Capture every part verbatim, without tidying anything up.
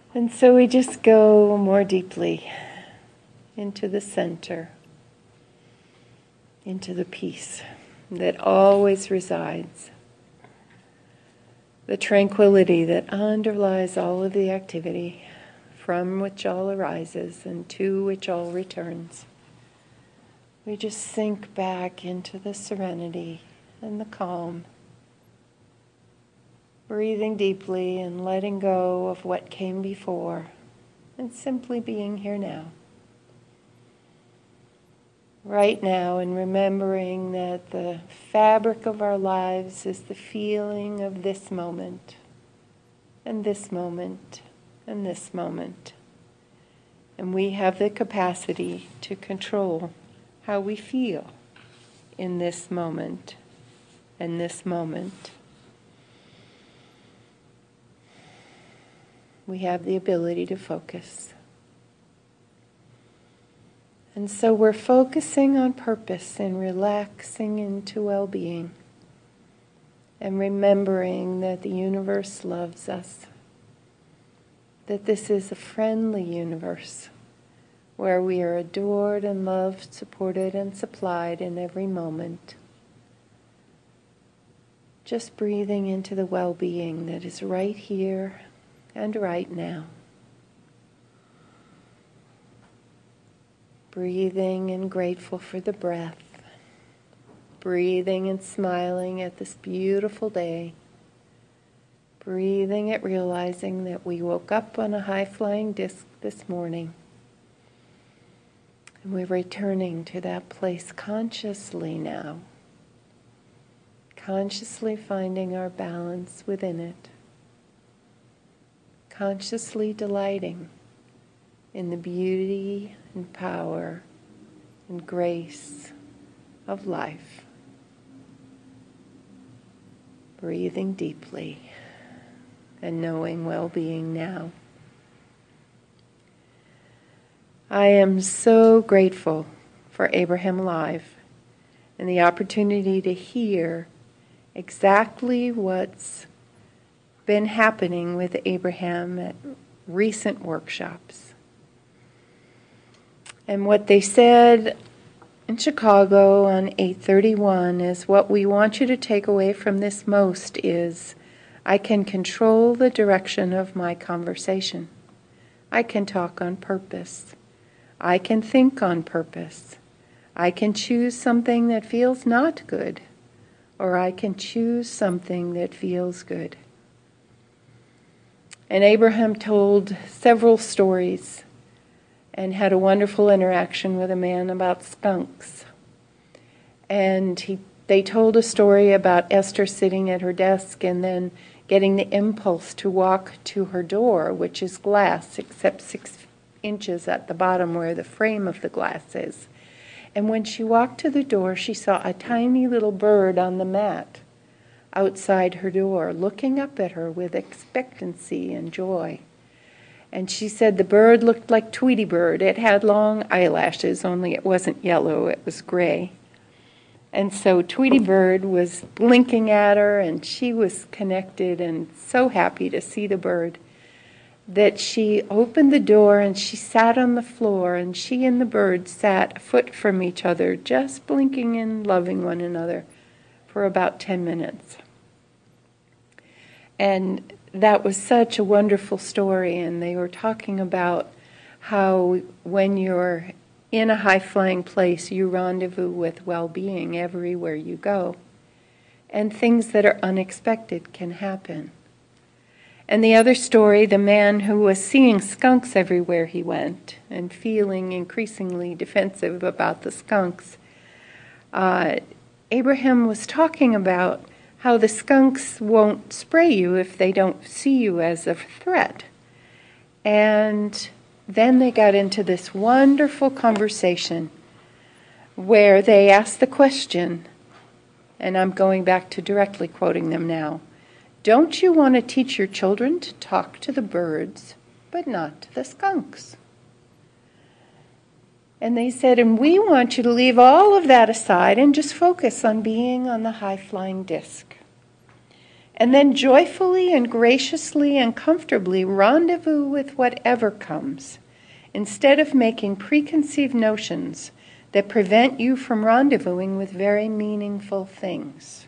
And so we just go more deeply into the center, into the peace that always resides, the tranquility that underlies all of the activity, from which all arises and to which all returns. We just sink back into the serenity and the calm, breathing deeply and letting go of what came before, and simply being here now. Right now, and remembering that the fabric of our lives is the feeling of this moment, and this moment, and this moment. And we have the capacity to control how we feel in this moment, and this moment. We have the ability to focus. And so we're focusing on purpose and relaxing into well-being and remembering that the universe loves us, that this is a friendly universe where we are adored and loved, supported and supplied in every moment. Just breathing into the well-being that is right here and right now. Breathing and grateful for the breath. Breathing and smiling at this beautiful day. Breathing at realizing that we woke up on a high-flying disc this morning. And we're returning to that place consciously now. Consciously finding our balance within it. Consciously delighting in the beauty and power and grace of life. Breathing deeply and knowing well-being now. I am so grateful for Abraham Live and the opportunity to hear exactly what's been happening with Abraham at recent workshops. And what they said in Chicago on eight thirty-one is, what we want you to take away from this most is, I can control the direction of my conversation. I can talk on purpose. I can think on purpose. I can choose something that feels not good, or I can choose something that feels good. And Abraham told several stories and had a wonderful interaction with a man about skunks. And he, they told a story about Esther sitting at her desk and then getting the impulse to walk to her door, which is glass, except six inches at the bottom where the frame of the glass is. And when she walked to the door, she saw a tiny little bird on the mat outside her door, looking up at her with expectancy and joy. And she said the bird looked like Tweety Bird. It had long eyelashes, only it wasn't yellow, it was gray. And so Tweety Bird was blinking at her, and she was connected and so happy to see the bird that she opened the door and she sat on the floor, and she and the bird sat a foot from each other, just blinking and loving one another for about ten minutes. And that was such a wonderful story, and they were talking about how when you're in a high-flying place, you rendezvous with well-being everywhere you go, and things that are unexpected can happen. And the other story, the man who was seeing skunks everywhere he went and feeling increasingly defensive about the skunks, uh, Abraham was talking about how the skunks won't spray you if they don't see you as a threat. And then they got into this wonderful conversation where they asked the question, and I'm going back to directly quoting them now, don't you want to teach your children to talk to the birds, but not to the skunks? And they said, and we want you to leave all of that aside and just focus on being on the high-flying disc. And then joyfully and graciously and comfortably rendezvous with whatever comes, instead of making preconceived notions that prevent you from rendezvousing with very meaningful things.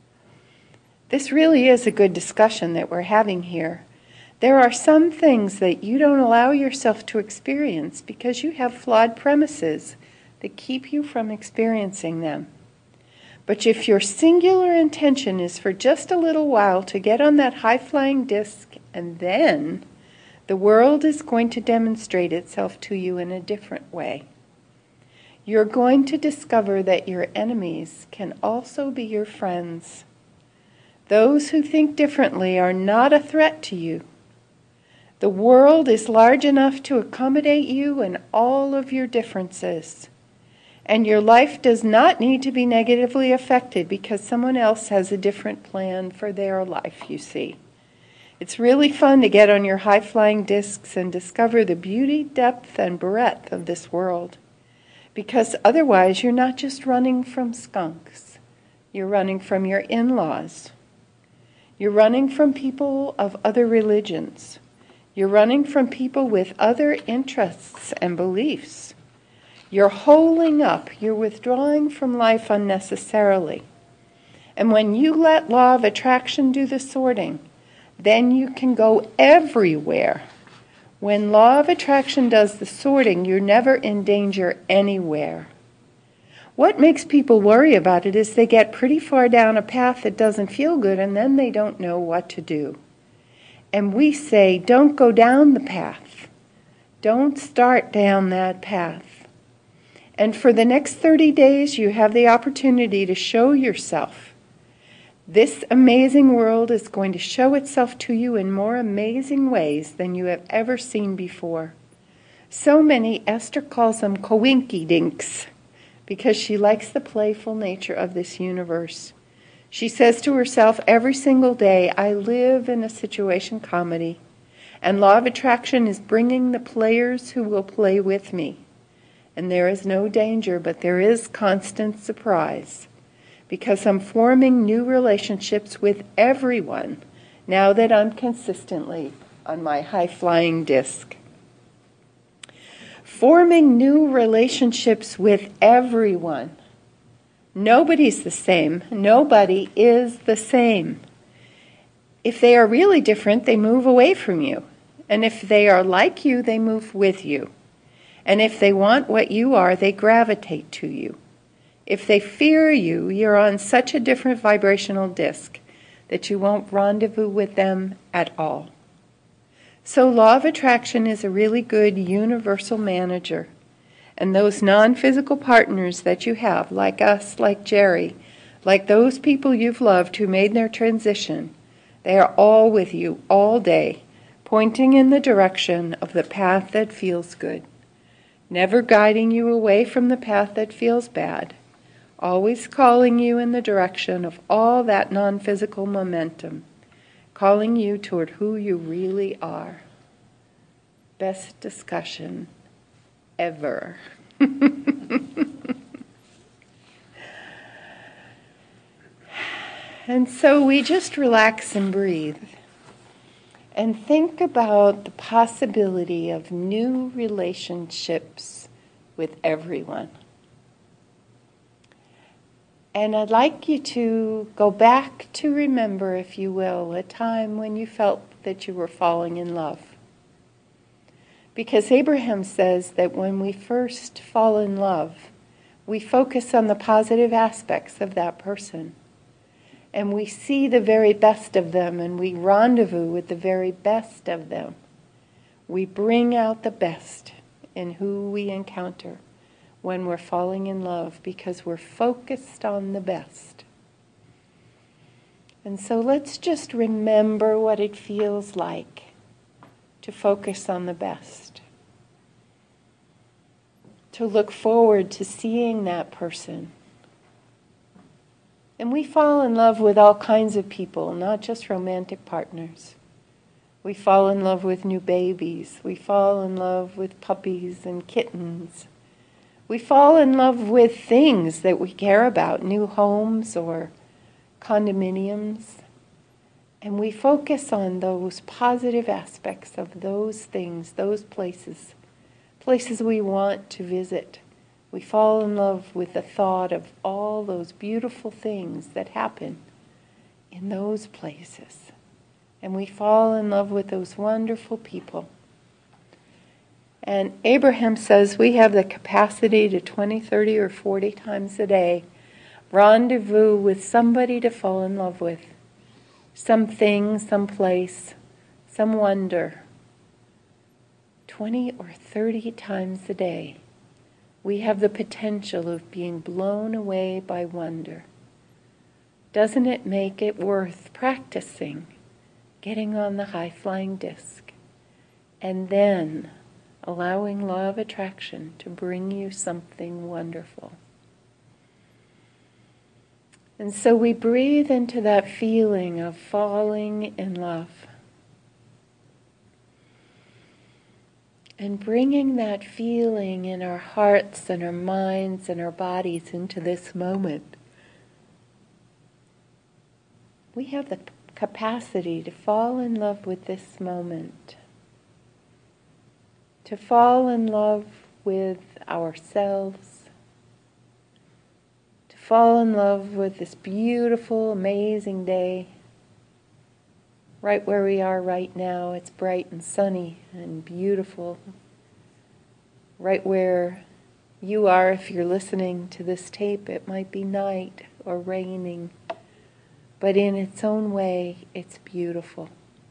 This really is a good discussion that we're having here. There are some things that you don't allow yourself to experience because you have flawed premises that keep you from experiencing them. But if your singular intention is for just a little while to get on that high-flying disc, and then the world is going to demonstrate itself to you in a different way. You're going to discover that your enemies can also be your friends. Those who think differently are not a threat to you. The world is large enough to accommodate you and all of your differences. And your life does not need to be negatively affected because someone else has a different plan for their life, you see. It's really fun to get on your high-flying discs and discover the beauty, depth, and breadth of this world. Because otherwise you're not just running from skunks. You're running from your in-laws. You're running from people of other religions. You're running from people with other interests and beliefs. You're holding up, you're withdrawing from life unnecessarily. And when you let law of attraction do the sorting, then you can go everywhere. When law of attraction does the sorting, you're never in danger anywhere. What makes people worry about it is they get pretty far down a path that doesn't feel good and then they don't know what to do. And we say, don't go down the path. Don't start down that path. And for the next thirty days, you have the opportunity to show yourself. This amazing world is going to show itself to you in more amazing ways than you have ever seen before. So many, Esther calls them coinky-dinks, because she likes the playful nature of this universe. She says to herself every single day, I live in a situation comedy, and law of attraction is bringing the players who will play with me. And there is no danger, but there is constant surprise, because I'm forming new relationships with everyone now that I'm consistently on my high-flying disc. Forming new relationships with everyone. Nobody's the same. Nobody is the same. If they are really different, they move away from you. And if they are like you, they move with you. And if they want what you are, they gravitate to you. If they fear you, you're on such a different vibrational disc that you won't rendezvous with them at all. So law of attraction is a really good universal manager. And those non-physical partners that you have, like us, like Jerry, like those people you've loved who made their transition, they are all with you all day, pointing in the direction of the path that feels good. Never guiding you away from the path that feels bad, always calling you in the direction of all that non-physical momentum, calling you toward who you really are. Best discussion ever. And so we just relax and breathe and think about the possibility of new relationships with everyone. And I'd like you to go back to remember, if you will, a time when you felt that you were falling in love. Because Abraham says that when we first fall in love, we focus on the positive aspects of that person. And we see the very best of them, and we rendezvous with the very best of them. We bring out the best in who we encounter when we're falling in love, because we're focused on the best. And so let's just remember what it feels like to focus on the best. To look forward to seeing that person. And we fall in love with all kinds of people, not just romantic partners. We fall in love with new babies. We fall in love with puppies and kittens. We fall in love with things that we care about, new homes or condominiums. And we focus on those positive aspects of those things, those places, places we want to visit. We fall in love with the thought of all those beautiful things that happen in those places. And we fall in love with those wonderful people. And Abraham says we have the capacity to twenty, thirty, or forty times a day rendezvous with somebody to fall in love with. Something, some place, some wonder. twenty or thirty times a day, we have the potential of being blown away by wonder. Doesn't it make it worth practicing, getting on the high-flying disc, and then allowing law of attraction to bring you something wonderful? And so we breathe into that feeling of falling in love. And bringing that feeling in our hearts and our minds and our bodies into this moment. We have the capacity to fall in love with this moment. To fall in love with ourselves. Fall in love with this beautiful, amazing day. Right where we are right now, it's bright and sunny and beautiful. Right where you are, if you're listening to this tape, it might be night or raining. But in its own way, it's beautiful.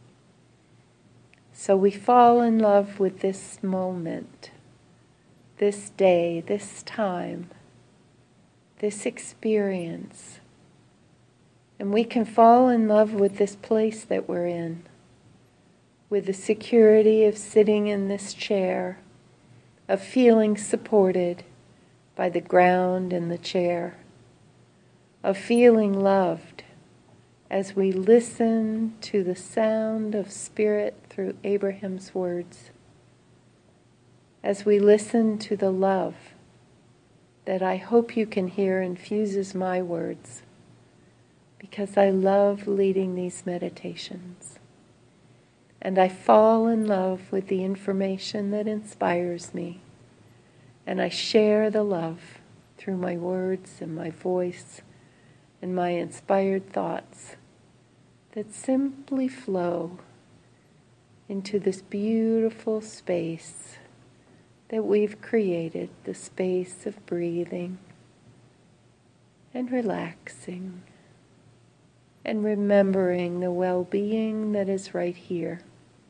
So we fall in love with this moment, this day, this time, this experience. And we can fall in love with this place that we're in, with the security of sitting in this chair, of feeling supported by the ground and the chair, of feeling loved as we listen to the sound of Spirit through Abraham's words, as we listen to the love that I hope you can hear infuses my words, because I love leading these meditations. And I fall in love with the information that inspires me. And I share the love through my words and my voice and my inspired thoughts that simply flow into this beautiful space that we've created, the space of breathing and relaxing and remembering the well-being that is right here.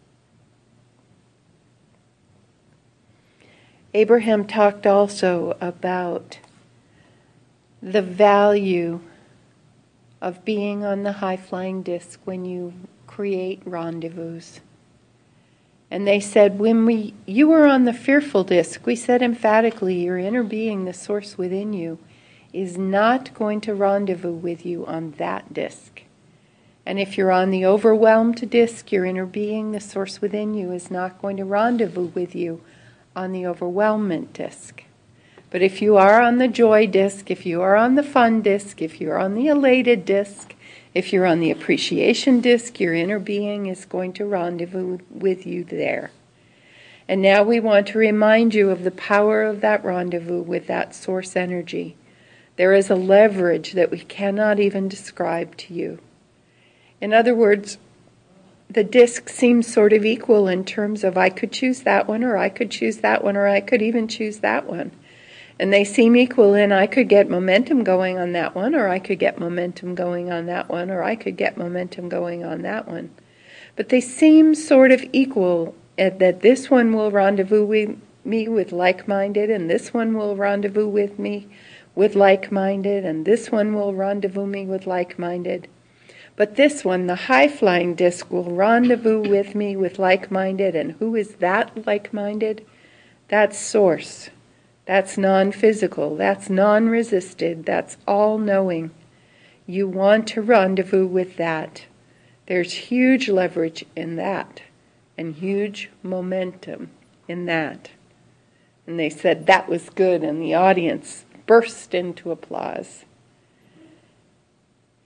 Abraham talked also about the value of being on the high-flying disc when you create rendezvous. And they said, when we you were on the fearful disc, we said emphatically, your inner being, the source within you, is not going to rendezvous with you on that disc. And if you're on the overwhelmed disc, your inner being, the source within you, is not going to rendezvous with you on the overwhelmment disc. But if you are on the joy disc, if you are on the fun disc, if you're on the elated disc, if you're on the appreciation disc, your inner being is going to rendezvous with you there. And now we want to remind you of the power of that rendezvous with that source energy. There is a leverage that we cannot even describe to you. In other words, the disc seems sort of equal in terms of I could choose that one, or I could choose that one, or I could even choose that one. And they seem equal in I could get momentum going on that one, or I could get momentum going on that one, or I could get momentum going on that one. But they seem sort of equal at that this one will rendezvous with me with like-minded, and this one will rendezvous with me with like-minded, and this one will rendezvous me with like-minded. But this one, the high-flying disc, will rendezvous with me with like-minded. And who is that like-minded? That's source. That's non-physical. That's non-resisted. That's all-knowing. You want to rendezvous with that. There's huge leverage in that and huge momentum in that. And they said that was good, and the audience burst into applause.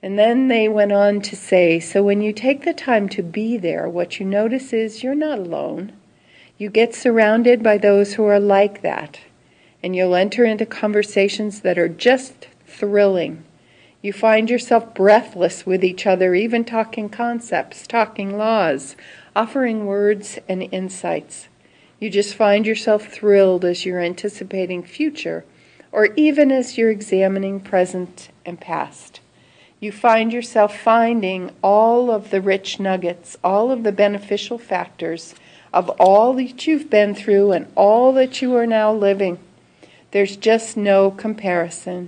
And then they went on to say, so when you take the time to be there, what you notice is you're not alone. You get surrounded by those who are like that, and you'll enter into conversations that are just thrilling. You find yourself breathless with each other, even talking concepts, talking laws, offering words and insights. You just find yourself thrilled as you're anticipating future, or even as you're examining present and past. You find yourself finding all of the rich nuggets, all of the beneficial factors of all that you've been through and all that you are now living. There's just no comparison.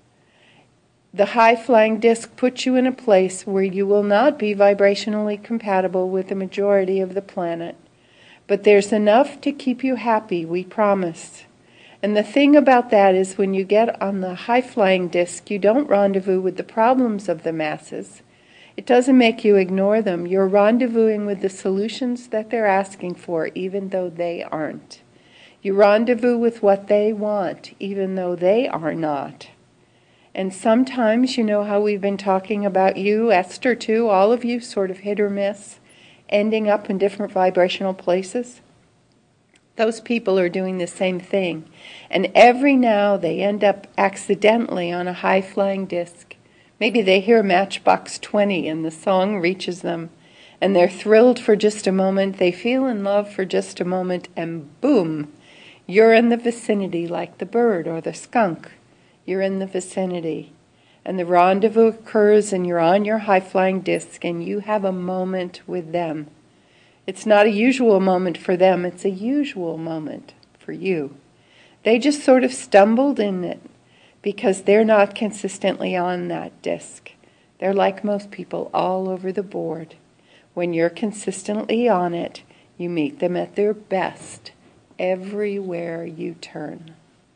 The high-flying disc puts you in a place where you will not be vibrationally compatible with the majority of the planet. But there's enough to keep you happy, we promise. And the thing about that is when you get on the high-flying disc, you don't rendezvous with the problems of the masses. It doesn't make you ignore them. You're rendezvousing with the solutions that they're asking for, even though they aren't. You rendezvous with what they want, even though they are not. And sometimes, you know how we've been talking about you, Esther too, all of you sort of hit or miss, ending up in different vibrational places? Those people are doing the same thing. And every now they end up accidentally on a high-flying disc. Maybe they hear Matchbox twenty and the song reaches them. And they're thrilled for just a moment. They feel in love for just a moment. And boom, you're in the vicinity like the bird or the skunk. You're in the vicinity. And the rendezvous occurs and you're on your high-flying disc and you have a moment with them. It's not a usual moment for them, it's a usual moment for you. They just sort of stumbled in it because they're not consistently on that disc. They're like most people all over the board. When you're consistently on it, you meet them at their best everywhere you turn.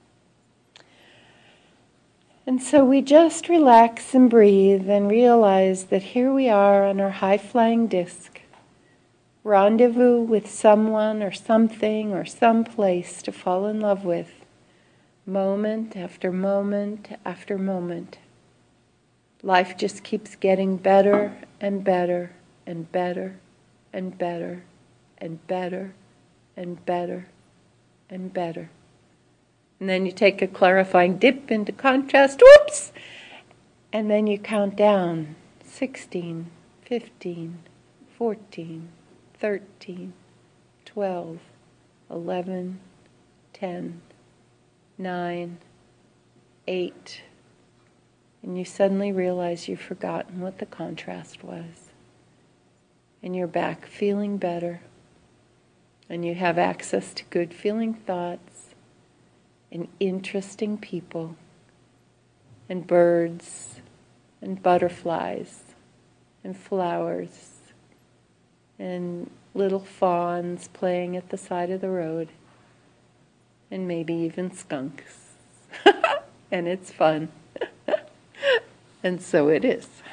And so we just relax and breathe and realize that here we are on our high-flying disc, rendezvous with someone or something or some place to fall in love with, moment after moment after moment. Life just keeps getting better and better and better and better and better and better and better. And then you take a clarifying dip into contrast, whoops! And then you count down, sixteen, fifteen, fourteen, thirteen, twelve, eleven, ten, nine, eight. And you suddenly realize you've forgotten what the contrast was. And you're back feeling better. And you have access to good feeling thoughts and interesting people and birds and butterflies and flowers and little fawns playing at the side of the road and maybe even skunks. And it's fun. And so it is.